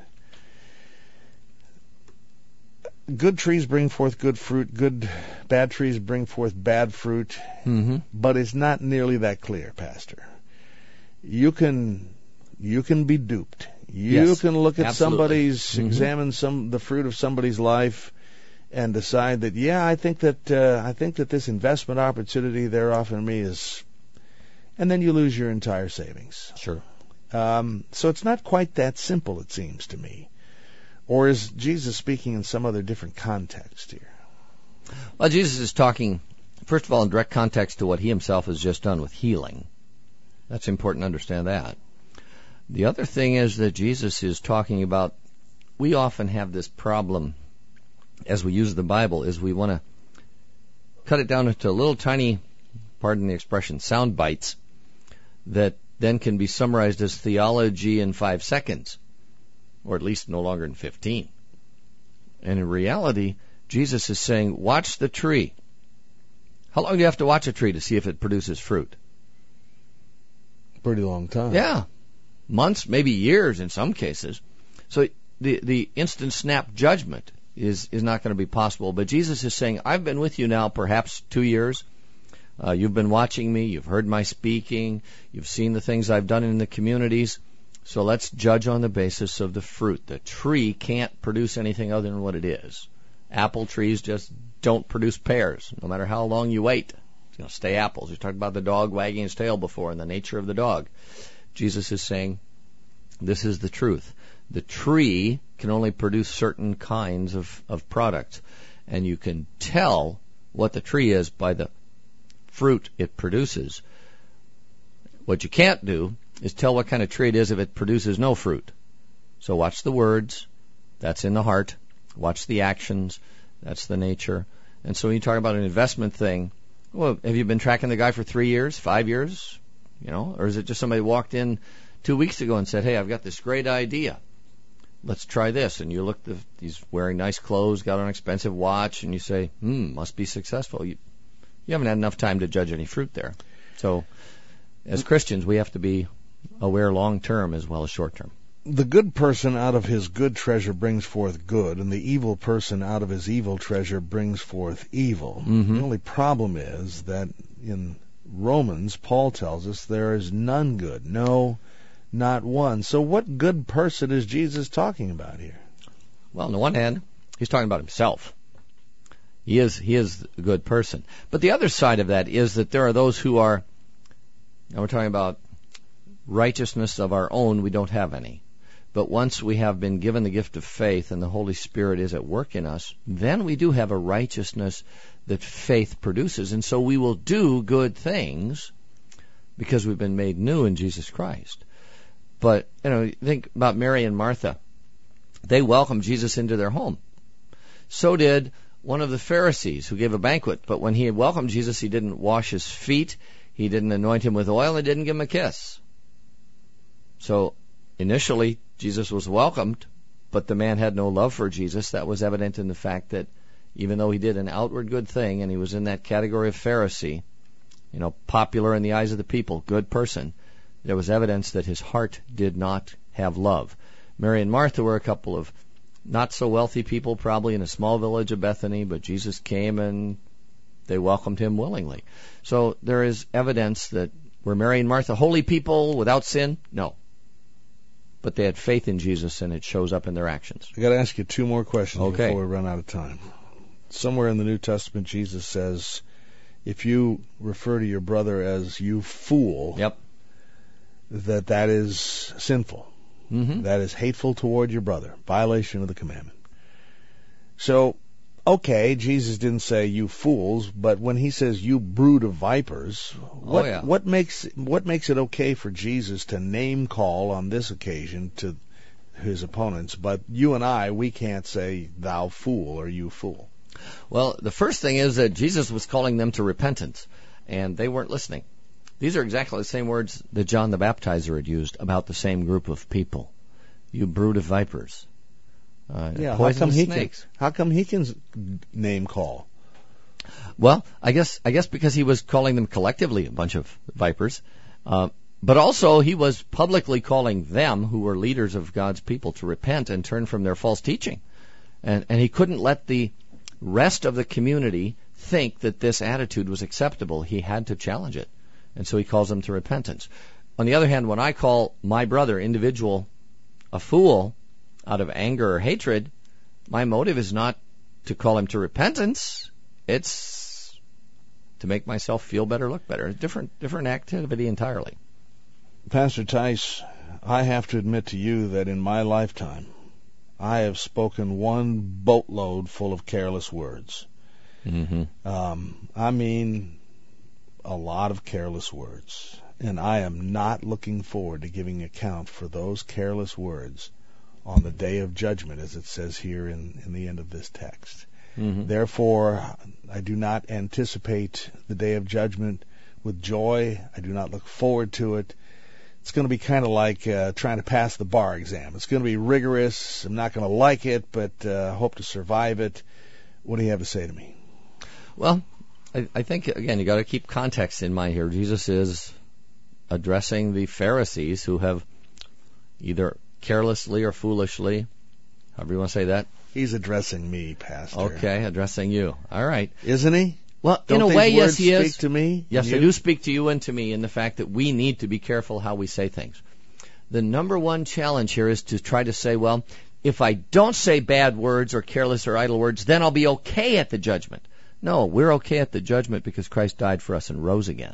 Good trees bring forth good fruit, good bad trees bring forth bad fruit, mm-hmm. but it's not nearly that clear, Pastor. You can you can be duped. You yes, can look at absolutely. somebody's, mm-hmm. examine some the fruit of somebody's life, and decide that yeah, I think that uh, I think that this investment opportunity they're offering me is, and then you lose your entire savings. Sure. Um, so it's not quite that simple, it seems to me. Or is Jesus speaking in some other different context here? Well, Jesus is talking, first of all, in direct context to what he himself has just done with healing. That's important to understand that. The other thing is that Jesus is talking about, we often have this problem as we use the Bible, is we want to cut it down into little tiny, pardon the expression, sound bites that then can be summarized as theology in five seconds. Or at least no longer than fifteen. And in reality, Jesus is saying, watch the tree. How long do you have to watch a tree to see if it produces fruit? Pretty long time. Yeah. Months, maybe years in some cases. So the the instant snap judgment is, is not going to be possible. But Jesus is saying, I've been with you now perhaps two years. Uh, you've been watching me. You've heard my speaking. You've seen the things I've done in the communities. So let's judge on the basis of the fruit. The tree can't produce anything other than what it is. Apple trees just don't produce pears, no matter how long you wait. It's going to stay apples. We talked about the dog wagging his tail before and the nature of the dog. Jesus is saying, this is the truth. The tree can only produce certain kinds of, of products. And you can tell what the tree is by the fruit it produces. What you can't do is tell what kind of tree it is if it produces no fruit. So watch the words. That's in the heart. Watch the actions. That's the nature. And so when you talk about an investment thing, well, have you been tracking the guy for three years, five years? You know, or is it just somebody walked in two weeks ago and said, hey, I've got this great idea. Let's try this. And you look, the, he's wearing nice clothes, got an expensive watch, and you say, hmm, must be successful. You, you haven't had enough time to judge any fruit there. So as Christians, we have to be aware long-term as well as short-term. The good person out of his good treasure brings forth good, and the evil person out of his evil treasure brings forth evil. Mm-hmm. The only problem is that in Romans, Paul tells us there is none good, no, not one. So what good person is Jesus talking about here? Well, on the one hand, he's talking about himself. He is, he is a good person. But the other side of that is that there are those who are, now we're talking about righteousness of our own, we don't have any. But once we have been given the gift of faith and the Holy Spirit is at work in us, then we do have a righteousness that faith produces. And so we will do good things because we've been made new in Jesus Christ. But, you know, think about Mary and Martha. They welcomed Jesus into their home. So did one of the Pharisees who gave a banquet. But when he had welcomed Jesus, he didn't wash his feet, he didn't anoint him with oil, and didn't give him a kiss. So initially, Jesus was welcomed, but the man had no love for Jesus. That was evident in the fact that even though he did an outward good thing and he was in that category of Pharisee, you know, popular in the eyes of the people, good person, there was evidence that his heart did not have love. Mary and Martha were a couple of not so wealthy people, probably in a small village of Bethany, but Jesus came and they welcomed him willingly. So there is evidence that were Mary and Martha holy people without sin? No. but they had faith in Jesus, and it shows up in their actions. I got to ask you two more questions Okay. before we run out of time. Somewhere in the New Testament, Jesus says, if you refer to your brother as you fool, Yep. that that is sinful. Mm-hmm. That is hateful toward your brother, violation of the commandment. So, okay, Jesus didn't say you fools, but when he says you brood of vipers, what, oh, yeah. what makes what makes it okay for Jesus to name call on this occasion to his opponents, but you and I, we can't say thou fool or you fool? Well, the first thing is that Jesus was calling them to repentance, and they weren't listening. These are exactly the same words that John the Baptizer had used about the same group of people. You brood of vipers. Uh, yeah, how come, he can, snakes. how come he can name call? Well, I guess I guess because he was calling them collectively a bunch of vipers, uh, but also he was publicly calling them, who were leaders of God's people, to repent and turn from their false teaching. And, and he couldn't let the rest of the community think that this attitude was acceptable. He had to challenge it. And so he calls them to repentance. On the other hand, when I call my brother, individual, a fool out of anger or hatred, my motive is not to call him to repentance. It's to make myself feel better, look better. Different, different activity entirely. Pastor Tice, I have to admit to you that in my lifetime, I have spoken one boatload full of careless words. Mm-hmm. Um, I mean, a lot of careless words. And I am not looking forward to giving account for those careless words on the day of judgment, as it says here in, in the end of this text. Mm-hmm. Therefore, I do not anticipate the day of judgment with joy. I do not look forward to it. It's going to be kind of like uh, trying to pass the bar exam. It's going to be rigorous. I'm not going to like it, but uh, hope to survive it. What do you have to say to me? Well, I, I think, again, you got to keep context in mind here. Jesus is addressing the Pharisees who have either carelessly or foolishly, however you want to say that. He's addressing me, Pastor. Okay, addressing you. All right. Isn't he? Well, Don't in a these way, yes, words he speak is. to me? Yes, you? they do speak to you and to me in the fact that we need to be careful how we say things. The number one challenge here is to try to say, well, if I don't say bad words or careless or idle words, then I'll be okay at the judgment. No, we're okay at the judgment because Christ died for us and rose again.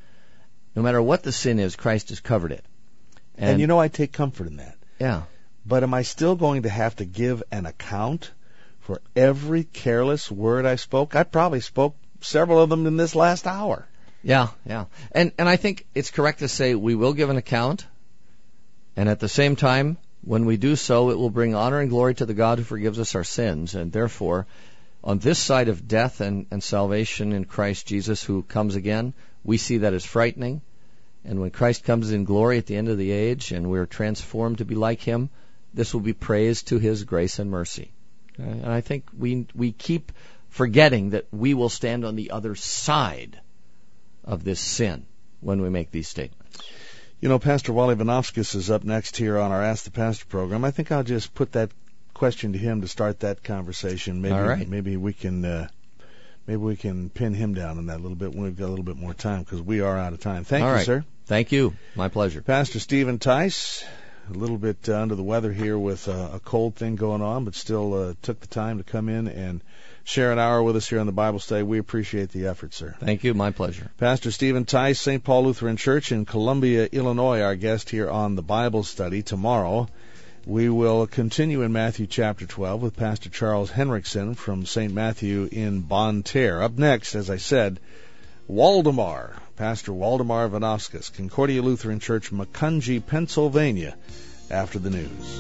No matter what the sin is, Christ has covered it. And, and you know, I take comfort in that. Yeah. But am I still going to have to give an account for every careless word I spoke? I probably spoke several of them in this last hour. Yeah, yeah. And and I think it's correct to say we will give an account, and at the same time, when we do so, it will bring honor and glory to the God who forgives us our sins, and therefore, on this side of death and, and salvation in Christ Jesus who comes again, we see that as frightening. And when Christ comes in glory at the end of the age and we're transformed to be like Him, this will be praised to His grace and mercy. And I think we we keep forgetting that we will stand on the other side of this sin when we make these statements. You know, Pastor Wally Vanovskis is up next here on our Ask the Pastor program. I think I'll just put that question to him to start that conversation. Maybe, All right. maybe we can uh, maybe we can pin him down on that a little bit when we've got a little bit more time, because we are out of time. Thank All you, right. sir. Thank you. My pleasure. Pastor Stephen Tice, a little bit uh, under the weather here with uh, a cold thing going on, but still uh, took the time to come in and share an hour with us here on the Bible study. We appreciate the effort, sir. Thank you. My pleasure. Pastor Stephen Tice, Saint Paul Lutheran Church in Columbia, Illinois, our guest here on the Bible study. Tomorrow, we will continue in Matthew chapter twelve with Pastor Charles Henriksen from Saint Matthew in Bonne Terre. Up next, as I said, Waldemar, Pastor Waldemar Vanovskis, Concordia Lutheran Church, Macungie, Pennsylvania, after the news.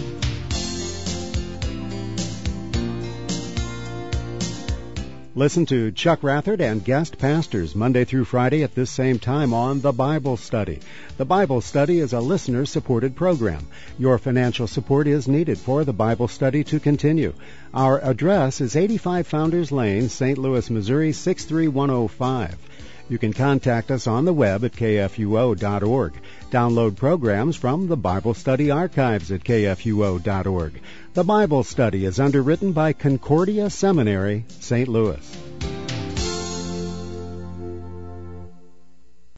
Listen to Chuck Rathert and guest pastors Monday through Friday at this same time on The Bible Study. The Bible Study is a listener-supported program. Your financial support is needed for the Bible Study to continue. Our address is eighty-five Founders Lane, Saint Louis, Missouri, six three one oh five. You can contact us on the web at k f u o dot org. Download programs from the Bible Study archives at k f u o dot org. The Bible Study is underwritten by Concordia Seminary, Saint Louis.